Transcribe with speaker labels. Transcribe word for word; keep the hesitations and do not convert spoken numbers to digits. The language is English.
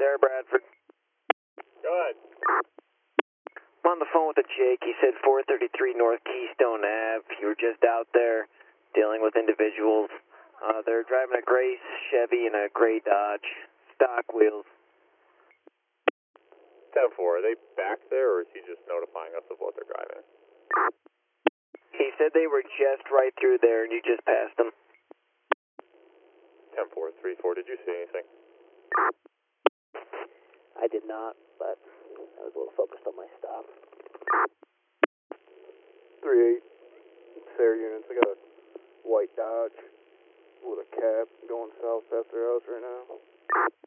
Speaker 1: Sarah Bradford.
Speaker 2: Go ahead.
Speaker 1: I'm on the phone with a Jake. He said four thirty-three North Keystone Ave. You were just out there dealing with individuals. Uh, they're driving a gray Chevy and a gray Dodge. Stock wheels.
Speaker 2: ten four, are they back there, or is he just notifying us of what they're driving?
Speaker 1: He said they were just right through there and you just passed them.
Speaker 2: ten four, three four, did you see anything?
Speaker 1: I did not, but I was a little focused on my stop.
Speaker 3: three eight, Sarah units. I got a white Dodge with a cab going south past their house right now.